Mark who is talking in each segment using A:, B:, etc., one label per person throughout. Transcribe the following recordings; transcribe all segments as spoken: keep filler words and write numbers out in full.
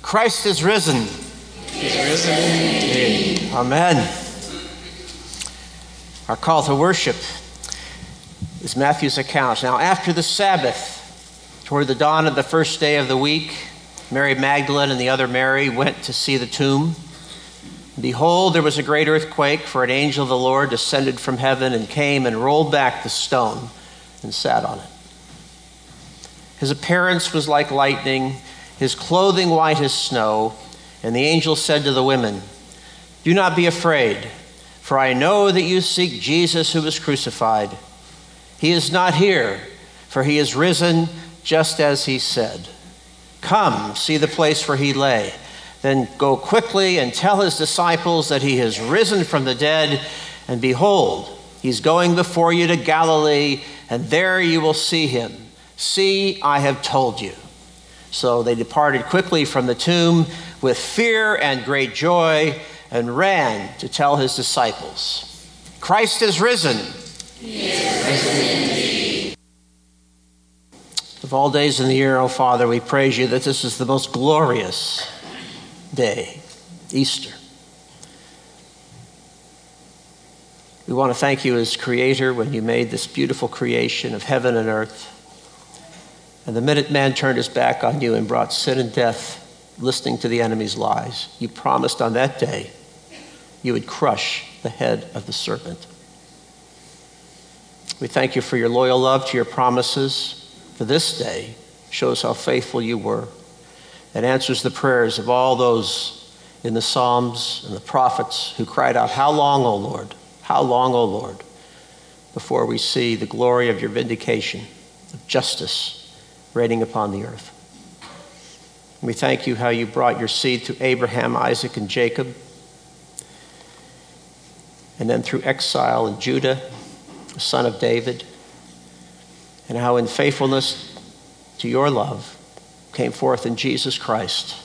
A: Christ is risen.
B: He is risen indeed.
A: Amen. Our call to worship is Matthew's account. Now, after the Sabbath, toward the dawn of the first day of the week, Mary Magdalene and the other Mary went to see the tomb. Behold, there was a great earthquake, for an angel of the Lord descended from heaven and came and rolled back the stone and sat on it. His appearance was like lightning, his clothing white as snow. And the angel said to the women, "Do not be afraid, for I know that you seek Jesus who was crucified. He is not here, for he is risen just as he said. Come, see the place where he lay. Then go quickly and tell his disciples that he has risen from the dead, and behold, he's going before you to Galilee, and there you will see him. See, I have told you." So they departed quickly from the tomb with fear and great joy, and ran to tell his disciples. Christ is risen.
B: He is risen indeed.
A: Of all days in the year, O Father, we praise you that this is the most glorious day, Easter. We want to thank you as creator when you made this beautiful creation of heaven and earth. And the minute man turned his back on you and brought sin and death, listening to the enemy's lies, you promised on that day you would crush the head of the serpent. We thank you for your loyal love to your promises. For this day shows how faithful you were and answers the prayers of all those in the Psalms and the prophets who cried out, "How long, O Lord? How long, O Lord?" before we see the glory of your vindication, of justice reigning upon the earth. We thank you how you brought your seed through Abraham, Isaac, and Jacob, and then through exile in Judah, the son of David, and how in faithfulness to your love came forth in Jesus Christ.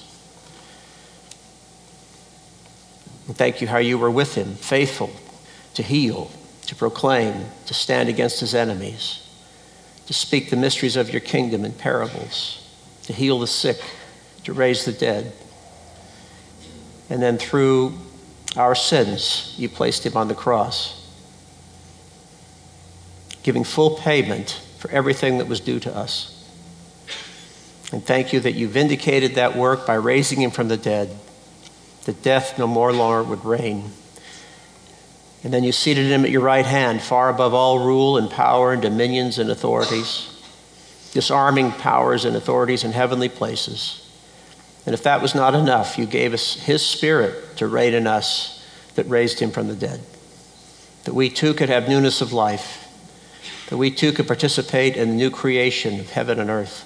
A: And thank you how you were with him, faithful to heal, to proclaim, to stand against his enemies, to speak the mysteries of your kingdom in parables, to heal the sick, to raise the dead. And then through our sins, you placed him on the cross, giving full payment for everything that was due to us. And thank you that you vindicated that work by raising him from the dead, that death no more longer would reign. And then you seated him at your right hand, far above all rule and power and dominions and authorities, disarming powers and authorities in heavenly places. And if that was not enough, you gave us his Spirit to reign in us that raised him from the dead, that we too could have newness of life, that we too could participate in the new creation of heaven and earth,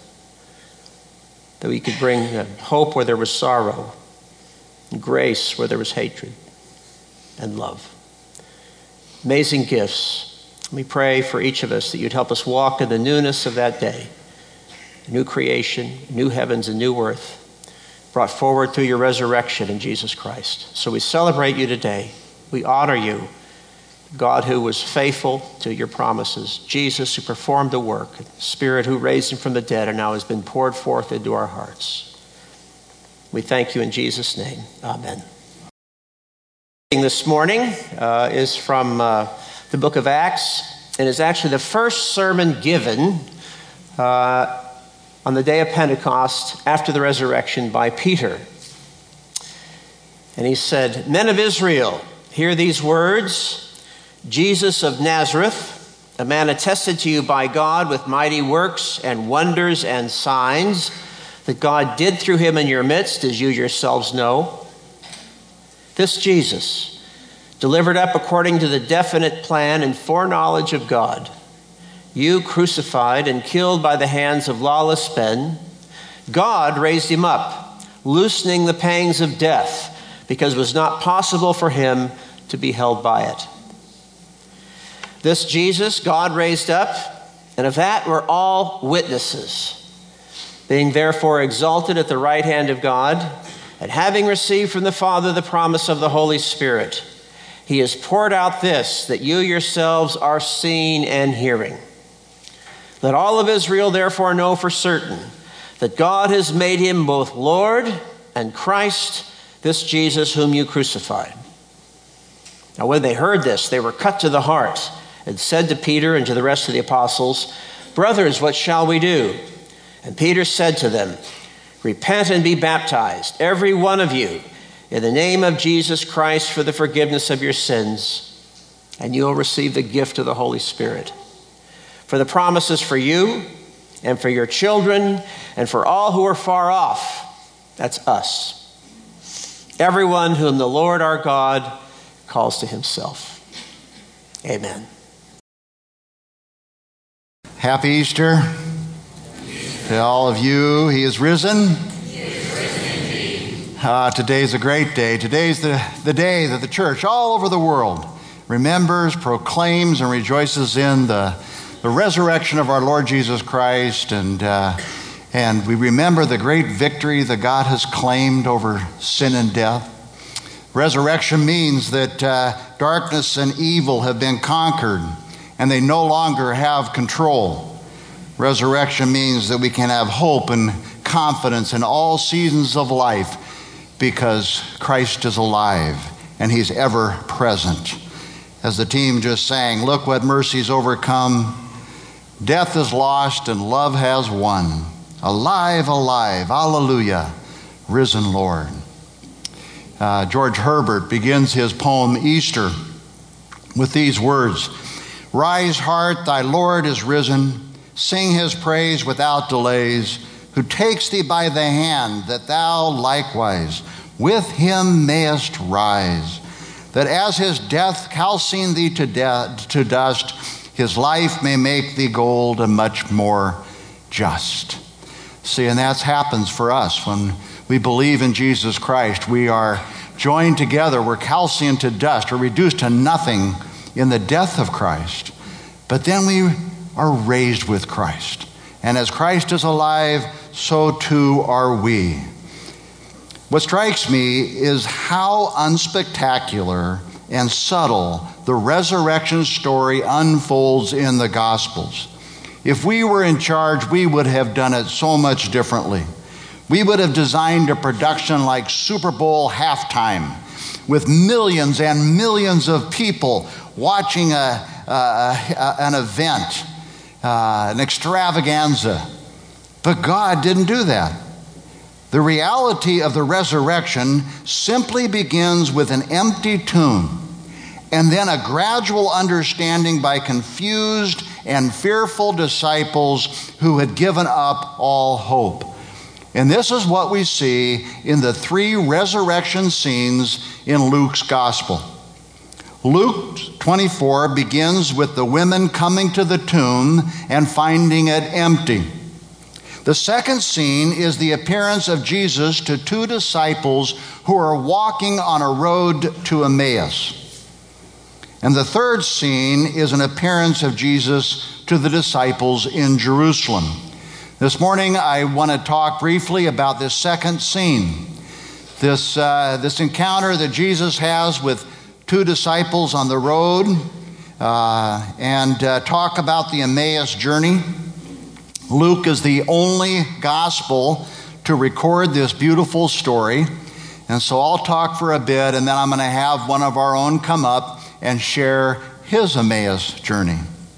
A: that we could bring hope where there was sorrow, and grace where there was hatred, and love. Amazing gifts. We pray for each of us that you'd help us walk in the newness of that day, a new creation, new heavens, and new earth, brought forward through your resurrection in Jesus Christ. So we celebrate you today. We honor you, God who was faithful to your promises, Jesus who performed the work, Spirit who raised him from the dead and now has been poured forth into our hearts. We thank you in Jesus' name. Amen. This morning uh, is from uh, the book of Acts, and is actually the first sermon given uh, on the day of Pentecost after the resurrection by Peter. And he said, "Men of Israel, hear these words. Jesus of Nazareth, a man attested to you by God with mighty works and wonders and signs that God did through him in your midst, as you yourselves know. This Jesus, delivered up according to the definite plan and foreknowledge of God, you crucified and killed by the hands of lawless men, God raised him up, loosening the pangs of death, because it was not possible for him to be held by it. This Jesus God raised up, and of that we're all witnesses. Being therefore exalted at the right hand of God, and having received from the Father the promise of the Holy Spirit, he has poured out this, that you yourselves are seeing and hearing. Let all of Israel therefore know for certain that God has made him both Lord and Christ, this Jesus whom you crucified." Now when they heard this, they were cut to the heart and said to Peter and to the rest of the apostles, "Brothers, what shall we do?" And Peter said to them, "Repent and be baptized, every one of you, in the name of Jesus Christ for the forgiveness of your sins, and you will receive the gift of the Holy Spirit. For the promise is for you and for your children and for all who are far off," that's us, "everyone whom the Lord our God calls to himself." Amen.
C: Happy Easter to all of you. He is risen.
B: He is risen indeed.
C: Uh, today's a great day. Today's the, the day that the church all over the world remembers, proclaims, and rejoices in the, the resurrection of our Lord Jesus Christ. And, uh, and we remember the great victory that God has claimed over sin and death. Resurrection means that uh, darkness and evil have been conquered and they no longer have control. Resurrection means that we can have hope and confidence in all seasons of life because Christ is alive and he's ever present. As the team just sang, look what mercy's overcome. Death is lost and love has won. Alive, alive, hallelujah, risen Lord. Uh, George Herbert begins his poem Easter with these words: "Rise, heart, thy Lord is risen. Sing his praise without delays, who takes thee by the hand, that thou likewise with him mayest rise. That as his death calcined thee to, de- to dust, his life may make thee gold and much more just." See, and that happens for us when we believe in Jesus Christ. We are joined together. We're calcined to dust or reduced to nothing in the death of Christ. But then we are raised with Christ. And as Christ is alive, so too are we. What strikes me is how unspectacular and subtle the resurrection story unfolds in the Gospels. If we were in charge, we would have done it so much differently. We would have designed a production like Super Bowl halftime with millions and millions of people watching a, a, a, an event, uh, an extravaganza. But God didn't do that. The reality of the resurrection simply begins with an empty tomb and then a gradual understanding by confused and fearful disciples who had given up all hope. And this is what we see in the three resurrection scenes in Luke's gospel. Luke twenty-four begins with the women coming to the tomb and finding it empty. The second scene is the appearance of Jesus to two disciples who are walking on a road to Emmaus. And the third scene is an appearance of Jesus to the disciples in Jerusalem. This morning, I want to talk briefly about this second scene, this, uh, this encounter that Jesus has with two disciples on the road, uh, and uh, talk about the Emmaus journey. Luke is the only gospel to record this beautiful story, and so I'll talk for a bit, and then I'm going to have one of our own come up and share his Emmaus journey.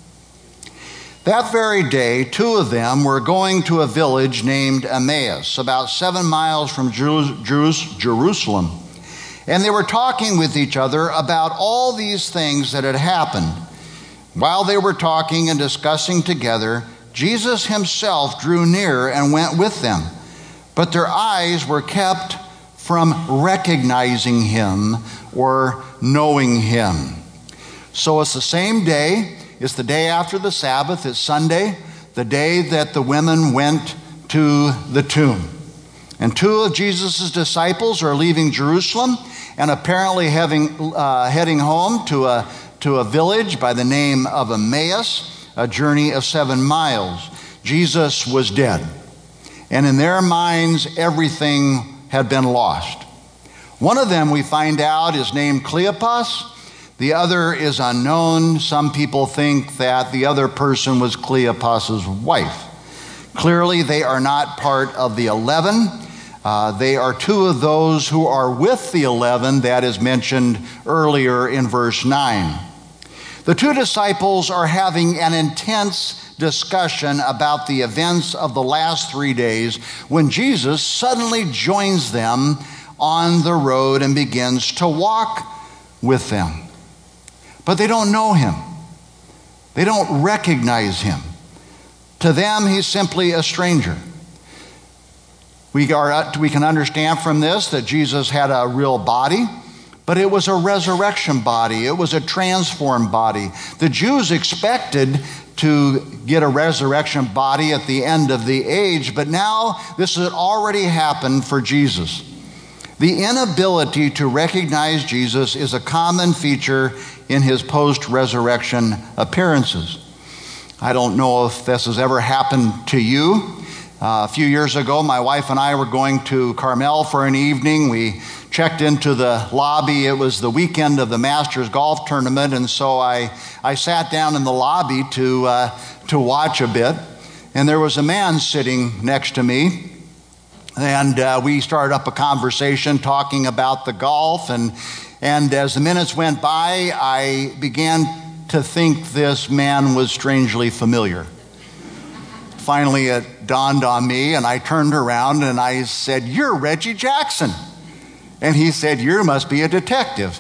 C: That very day, two of them were going to a village named Emmaus, about seven miles from Jeru- Jeru- Jerusalem. And they were talking with each other about all these things that had happened. While they were talking and discussing together, Jesus himself drew near and went with them. But their eyes were kept from recognizing him or knowing him. So it's the same day. It's the day after the Sabbath. It's Sunday, the day that the women went to the tomb. And two of Jesus' disciples are leaving Jerusalem and apparently having, uh, heading home to a, to a village by the name of Emmaus, a journey of seven miles. Jesus was dead. And in their minds, everything had been lost. One of them, we find out, is named Cleopas. The other is unknown. Some people think that the other person was Cleopas's wife. Clearly, they are not part of the eleven. Uh, they are two of those who are with the eleven that is mentioned earlier in verse nine. The two disciples are having an intense discussion about the events of the last three days when Jesus suddenly joins them on the road and begins to walk with them. But they don't know him. They don't recognize him. To them, he's simply a stranger. We, are, we can understand from this that Jesus had a real body, but it was a resurrection body. It was a transformed body. The Jews expected to get a resurrection body at the end of the age, but now this had already happened for Jesus. The inability to recognize Jesus is a common feature in his post-resurrection appearances. I don't know if this has ever happened to you. Uh, a few years ago, my wife and I were going to Carmel for an evening. We checked into the lobby. It was the weekend of the Masters golf tournament, and so I, I sat down in the lobby to, uh, to watch a bit. And there was a man sitting next to me, and uh, we started up a conversation talking about the golf. And, and as the minutes went by, I began to think this man was strangely familiar. Finally, it dawned on me, and I turned around and I said, "You're Reggie Jackson." And he said, "You must be a detective."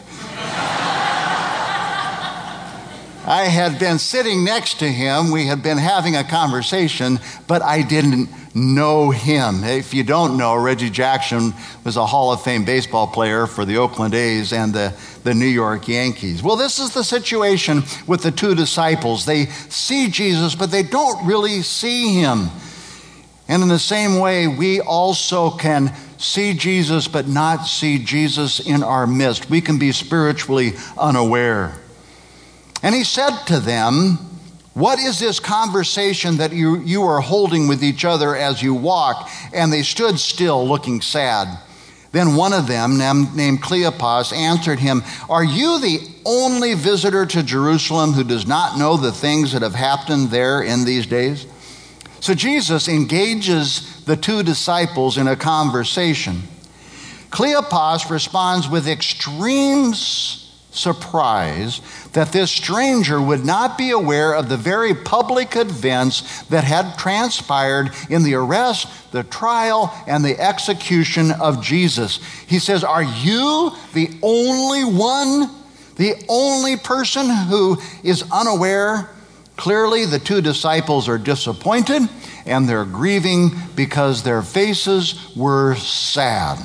C: I had been sitting next to him. We had been having a conversation, but I didn't know him. If you don't know, Reggie Jackson was a Hall of Fame baseball player for the Oakland A's and the, the New York Yankees. Well, this is the situation with the two disciples. They see Jesus, but they don't really see him. And in the same way, we also can see Jesus, but not see Jesus in our midst. We can be spiritually unaware. And he said to them, "What is this conversation that you, you are holding with each other as you walk?" And they stood still, looking sad. Then one of them, named Cleopas, answered him, "Are you the only visitor to Jerusalem who does not know the things that have happened there in these days?" So Jesus engages the two disciples in a conversation. Cleopas responds with extreme surprise that this stranger would not be aware of the very public events that had transpired in the arrest, the trial, and the execution of Jesus. He says, "Are you the only one, the only person who is unaware?" Clearly, the two disciples are disappointed and they're grieving because their faces were sad.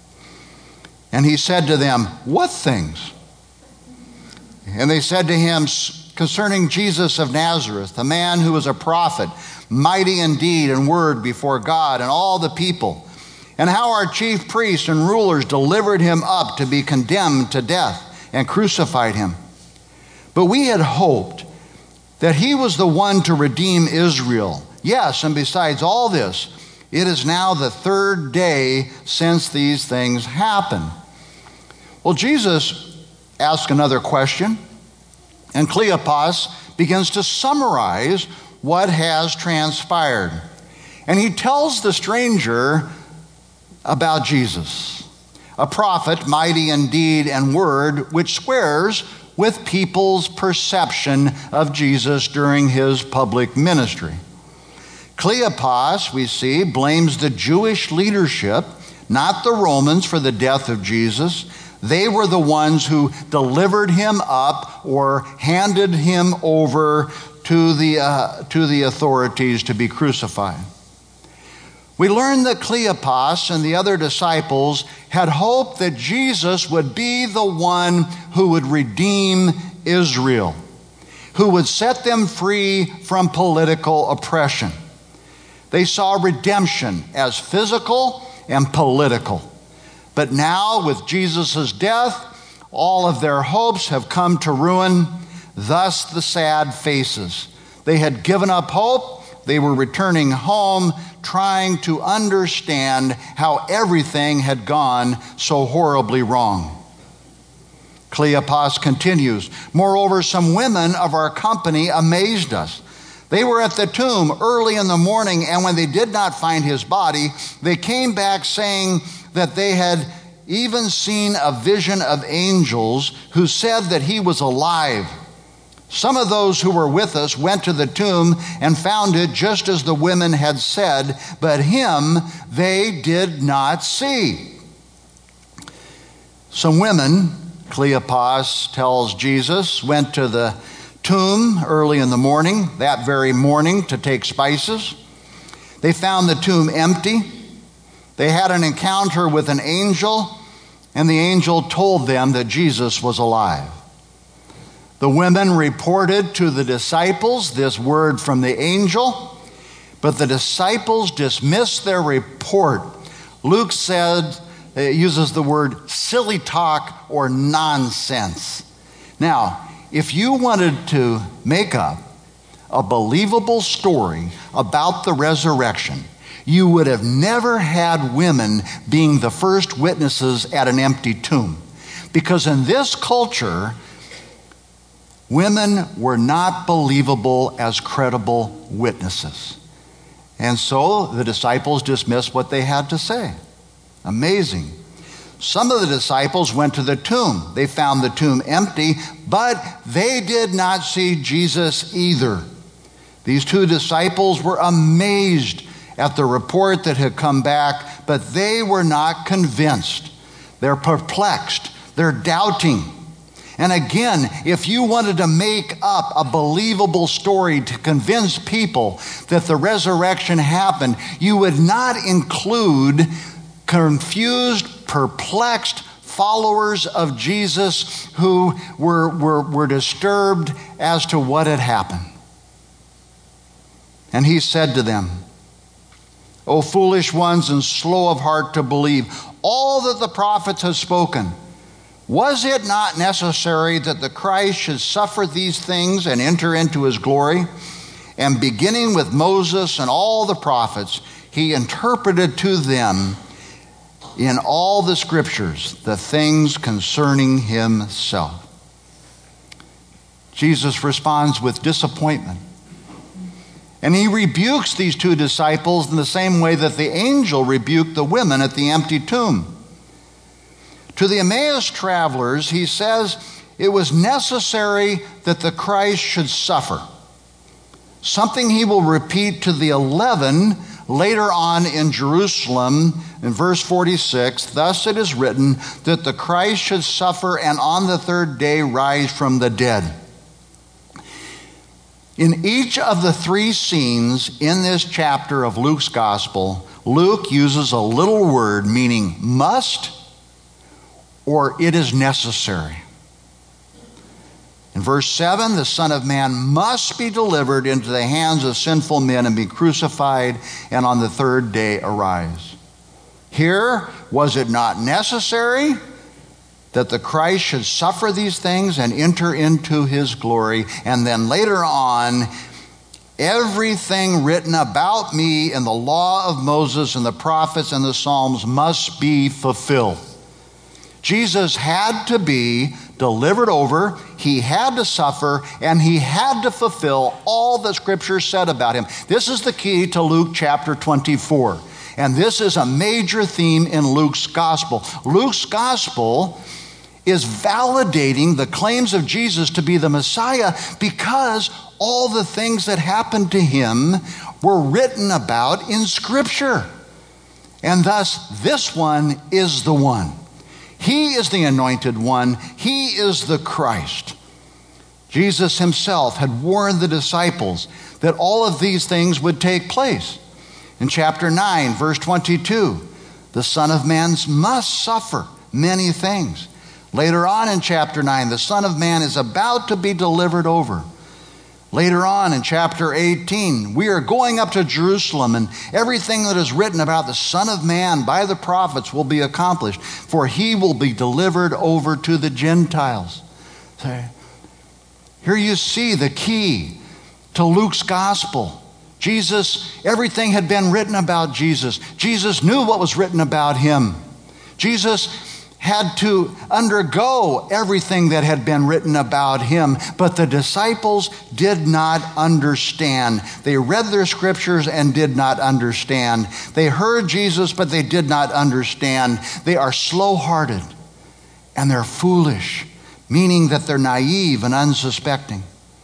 C: And he said to them, "What things?" And they said to him, "Concerning Jesus of Nazareth, a man who was a prophet, mighty in deed and word before God and all the people, and how our chief priests and rulers delivered him up to be condemned to death and crucified him. But we had hoped that he was the one to redeem Israel. Yes, and besides all this, it is now the third day since these things happened." Well, Jesus ask another question, and Cleopas begins to summarize what has transpired. And he tells the stranger about Jesus, a prophet, mighty in deed and word, which squares with people's perception of Jesus during his public ministry. Cleopas, we see, blames the Jewish leadership, not the Romans, for the death of Jesus. They were the ones who delivered him up or handed him over to the, uh, to the authorities to be crucified. We learn that Cleopas and the other disciples had hoped that Jesus would be the one who would redeem Israel, who would set them free from political oppression. They saw redemption as physical and political. But now, with Jesus' death, all of their hopes have come to ruin, thus the sad faces. They had given up hope. They were returning home, trying to understand how everything had gone so horribly wrong. Cleopas continues, "Moreover, some women of our company amazed us. They were at the tomb early in the morning, and when they did not find his body, they came back saying that they had even seen a vision of angels who said that he was alive. Some of those who were with us went to the tomb and found it just as the women had said, but him they did not see. Some women, Cleopas tells Jesus, went to the tomb early in the morning, that very morning, to take spices. They found the tomb empty. They had an encounter with an angel, and the angel told them that Jesus was alive. The women reported to the disciples this word from the angel, but the disciples dismissed their report. Luke said, it uses the word silly talk or nonsense. Now, if you wanted to make up a believable story about the resurrection, you would have never had women being the first witnesses at an empty tomb. Because in this culture, women were not believable as credible witnesses. And so the disciples dismissed what they had to say. Amazing. Some of the disciples went to the tomb. They found the tomb empty, but they did not see Jesus either. These two disciples were amazed at the report that had come back, but they were not convinced. They're perplexed. They're doubting. And again, if you wanted to make up a believable story to convince people that the resurrection happened, you would not include confused, perplexed followers of Jesus who were, were, were disturbed as to what had happened. And he said to them, O foolish ones and slow of heart to believe all that the prophets have spoken. Was it not necessary that the Christ should suffer these things and enter into his glory? And beginning with Moses and all the prophets, he interpreted to them in all the scriptures the things concerning himself. Jesus responds with disappointment. And he rebukes these two disciples in the same way that the angel rebuked the women at the empty tomb. To the Emmaus travelers, he says it was necessary that the Christ should suffer. Something he will repeat to the eleven later on in Jerusalem in verse forty-six. Thus it is written that the Christ should suffer and on the third day rise from the dead. In each of the three scenes in this chapter of Luke's gospel, Luke uses a little word meaning must or it is necessary. In verse seven, the Son of Man must be delivered into the hands of sinful men and be crucified, and on the third day arise. Here, was it not necessary that the Christ should suffer these things and enter into his glory? And then later on, everything written about me in the law of Moses and the prophets and the Psalms must be fulfilled. Jesus had to be delivered over, he had to suffer, and he had to fulfill all that Scripture said about him. This is the key to Luke chapter twenty-four. And this is a major theme in Luke's gospel. Luke's gospel is validating the claims of Jesus to be the Messiah because all the things that happened to him were written about in Scripture. And thus, this one is the one. He is the anointed one. He is the Christ. Jesus himself had warned the disciples that all of these things would take place. In chapter nine, verse twenty-two, the Son of Man must suffer many things. Later on in chapter nine, the Son of Man is about to be delivered over. Later on in chapter eighteen, we are going up to Jerusalem, and everything that is written about the Son of Man by the prophets will be accomplished, for he will be delivered over to the Gentiles. So, here you see the key to Luke's gospel. Jesus, everything had been written about Jesus. Jesus knew what was written about him. Jesus had to undergo everything that had been written about him, but the disciples did not understand. They read their scriptures and did not understand. They heard Jesus, but they did not understand. They are slow-hearted and they're foolish, meaning that they're naive and unsuspecting.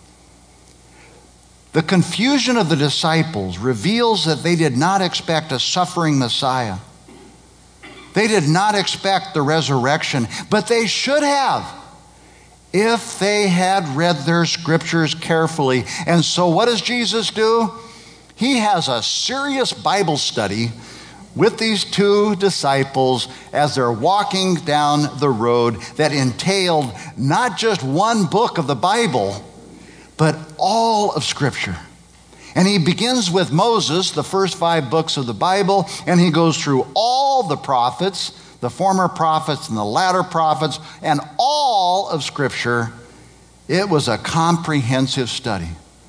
C: The confusion of the disciples reveals that they did not expect a suffering Messiah. They did not expect the resurrection, but they should have if they had read their scriptures carefully. And so what does Jesus do? He has a serious Bible study with these two disciples as they're walking down the road that entailed not just one book of the Bible, but all of Scripture. And he begins with Moses, the first five books of the Bible, and he goes through all the prophets, the former prophets and the latter prophets, and all of Scripture. It was a comprehensive study.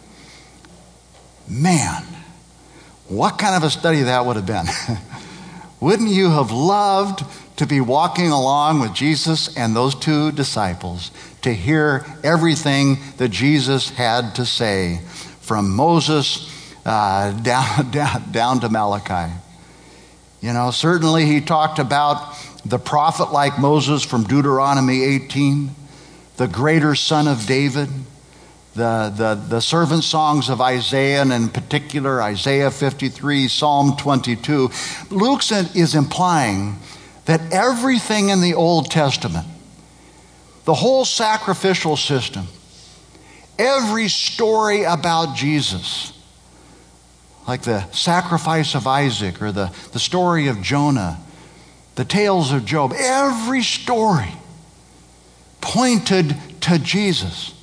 C: Man, what kind of a study that would have been. Wouldn't you have loved to be walking along with Jesus and those two disciples to hear everything that Jesus had to say from Moses uh, down, down, down to Malachi? You know, certainly he talked about the prophet like Moses from Deuteronomy eighteen, the greater son of David, the, the, the servant songs of Isaiah, and in particular Isaiah fifty-three, Psalm twenty-two. Luke is implying that everything in the Old Testament, the whole sacrificial system, every story about Jesus, like the sacrifice of Isaac or the, the story of Jonah, the tales of Job, every story pointed to Jesus.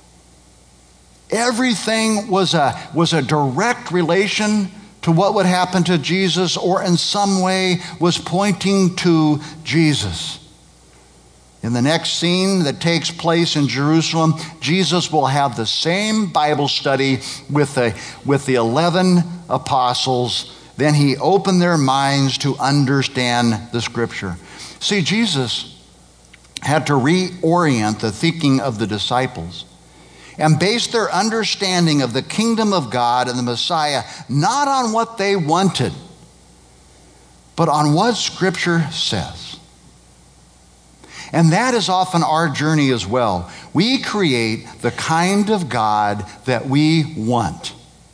C: Everything was a, was a direct relation to what would happen to Jesus, or in some way was pointing to Jesus. In the next scene that takes place in Jerusalem, Jesus will have the same Bible study with the, with the eleven apostles. Then he opened their minds to understand the Scripture. See, Jesus had to reorient the thinking of the disciples and base their understanding of the kingdom of God and the Messiah not on what they wanted, but on what Scripture says. And that is often our journey as well. We create the kind of God that we want.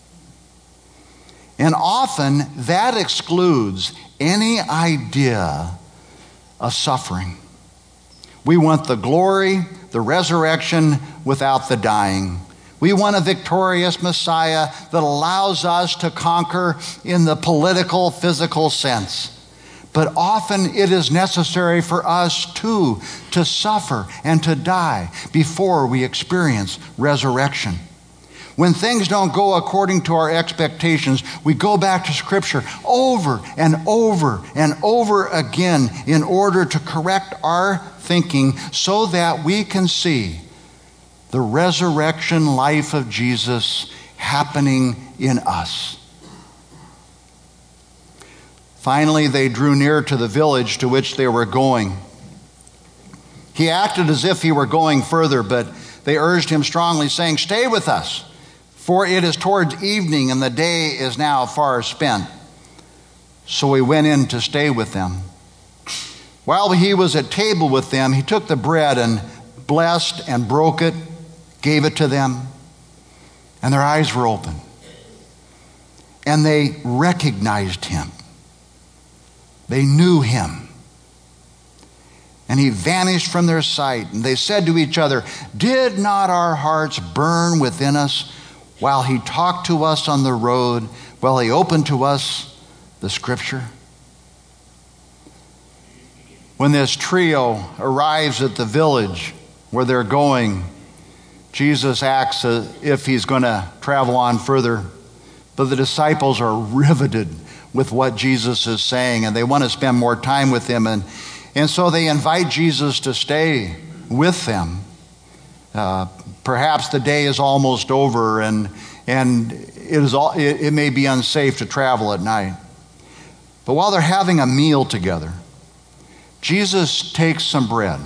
C: And often that excludes any idea of suffering. We want the glory, the resurrection without the dying. We want a victorious Messiah that allows us to conquer in the political, physical sense. But often it is necessary for us too to suffer and to die before we experience resurrection. When things don't go according to our expectations, we go back to Scripture over and over and over again in order to correct our thinking so that we can see the resurrection life of Jesus happening in us. Finally, they drew near to the village to which they were going. He acted as if he were going further, but they urged him strongly, saying, "Stay with us, for it is towards evening, and the day is now far spent." So he went in to stay with them. While he was at table with them, he took the bread and blessed and broke it, gave it to them, and their eyes were open. And they recognized him. They knew him. And he vanished from their sight. And they said to each other, "Did not our hearts burn within us while he talked to us on the road, while he opened to us the Scripture?" When this trio arrives at the village where they're going, Jesus acts as if he's going to travel on further. But the disciples are riveted with what Jesus is saying, and they want to spend more time with him. And, and so they invite Jesus to stay with them. Uh, perhaps the day is almost over, and, and it, is all, it, it may be unsafe to travel at night. But while they're having a meal together, Jesus takes some bread.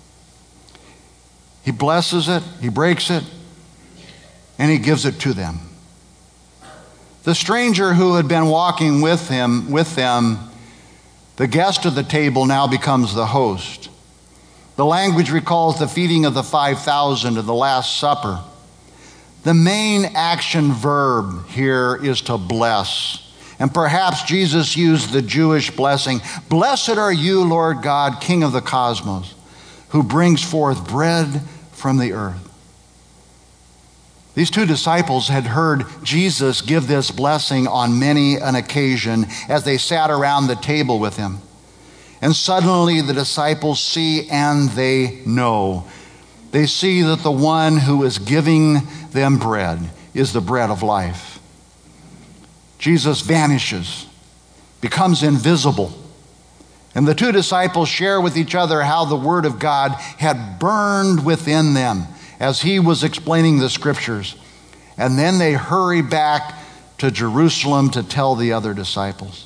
C: He blesses it, he breaks it, and he gives it to them. The stranger who had been walking with him, with them, the guest of the table, now becomes the host. The language recalls the feeding of the five thousand at the Last Supper. The main action verb here is to bless. And perhaps Jesus used the Jewish blessing. Blessed are you, Lord God, King of the cosmos, who brings forth bread from the earth. These two disciples had heard Jesus give this blessing on many an occasion as they sat around the table with him. And suddenly the disciples see and they know. They see that the one who is giving them bread is the bread of life. Jesus vanishes, becomes invisible. And the two disciples share with each other how the Word of God had burned within them as he was explaining the Scriptures. And then they hurry back to Jerusalem to tell the other disciples.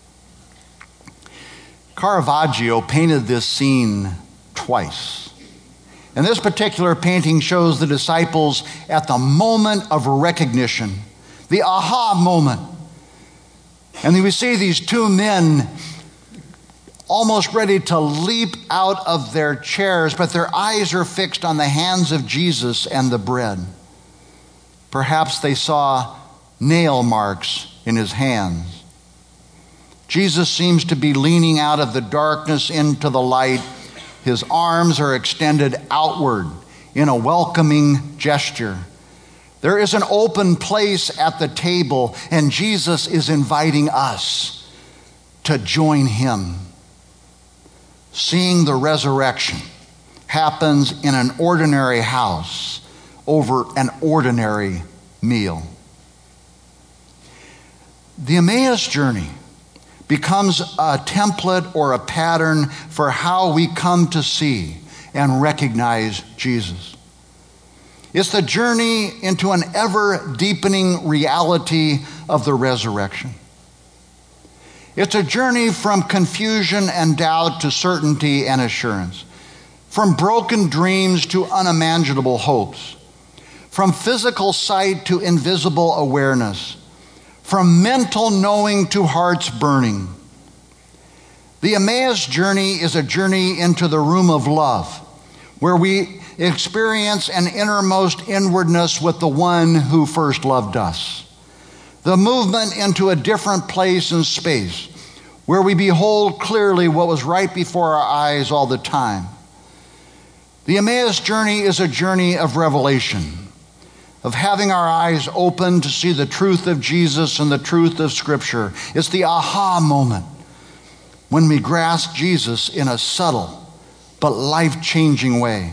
C: Caravaggio painted this scene twice. And this particular painting shows the disciples at the moment of recognition, the aha moment. And then we see these two men almost ready to leap out of their chairs, but their eyes are fixed on the hands of Jesus and the bread. Perhaps they saw nail marks in his hands. Jesus seems to be leaning out of the darkness into the light. His arms are extended outward in a welcoming gesture. There is an open place at the table, and Jesus is inviting us to join him. Seeing the resurrection happens in an ordinary house over an ordinary meal. The Emmaus journey becomes a template or a pattern for how we come to see and recognize Jesus. It's the journey into an ever-deepening reality of the resurrection. It's a journey from confusion and doubt to certainty and assurance, from broken dreams to unimaginable hopes, from physical sight to invisible awareness, from mental knowing to heart's burning. The Emmaus journey is a journey into the room of love, where we experience an innermost inwardness with the one who first loved us. The movement into a different place and space, where we behold clearly what was right before our eyes all the time. The Emmaus journey is a journey of revelation, of having our eyes open to see the truth of Jesus and the truth of Scripture. It's the aha moment when we grasp Jesus in a subtle but life-changing way.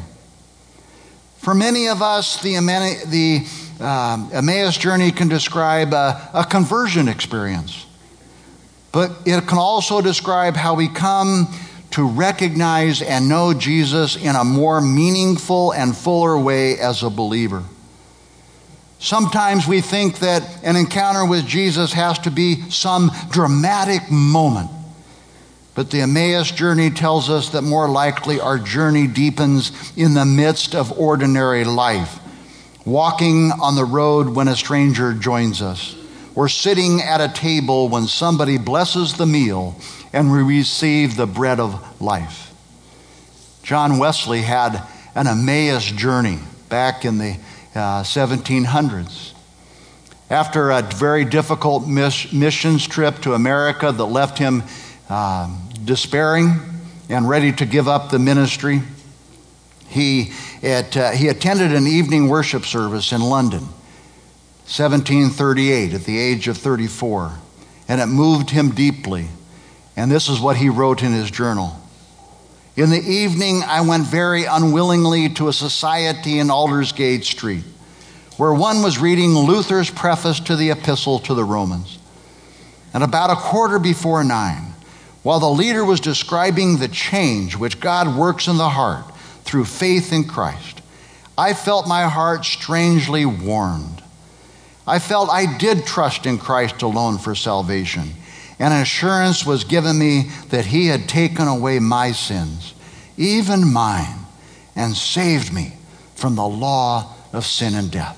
C: For many of us, the, the uh, Emmaus journey can describe a, a conversion experience. But it can also describe how we come to recognize and know Jesus in a more meaningful and fuller way as a believer. Sometimes we think that an encounter with Jesus has to be some dramatic moment. But the Emmaus journey tells us that more likely our journey deepens in the midst of ordinary life, walking on the road when a stranger joins us, or sitting at a table when somebody blesses the meal and we receive the bread of life. John Wesley had an Emmaus journey back in the uh, seventeen hundreds. After a very difficult miss- missions trip to America that left him uh, despairing and ready to give up the ministry, he, it, uh, he attended an evening worship service in London, seventeen thirty-eight, at the age of thirty-four, and it moved him deeply. And this is what he wrote in his journal. In the evening, I went very unwillingly to a society in Aldersgate Street, where one was reading Luther's preface to the Epistle to the Romans. And about a quarter before nine, while the leader was describing the change which God works in the heart through faith in Christ, I felt my heart strangely warmed. I felt I did trust in Christ alone for salvation, and an assurance was given me that he had taken away my sins, even mine, and saved me from the law of sin and death.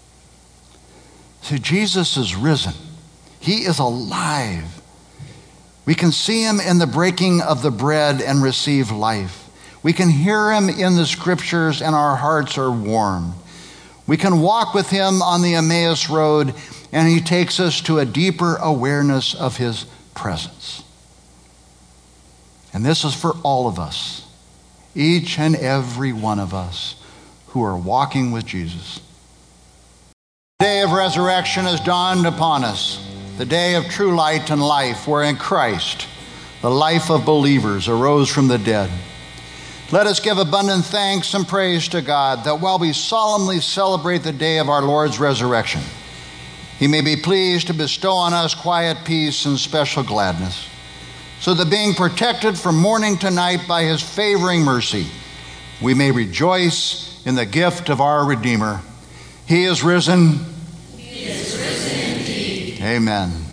C: See, Jesus is risen. He is alive. We can see him in the breaking of the bread and receive life. We can hear him in the scriptures and our hearts are warmed. We can walk with him on the Emmaus Road and he takes us to a deeper awareness of his presence. And this is for all of us, each and every one of us who are walking with Jesus. The day of resurrection has dawned upon us, the day of true light and life, where in Christ the life of believers arose from the dead. Let us give abundant thanks and praise to God that while we solemnly celebrate the day of our Lord's resurrection, he may be pleased to bestow on us quiet peace and special gladness, so that being protected from morning to night by his favoring mercy, we may rejoice in the gift of our Redeemer. He is risen.
B: He is risen indeed.
C: Amen.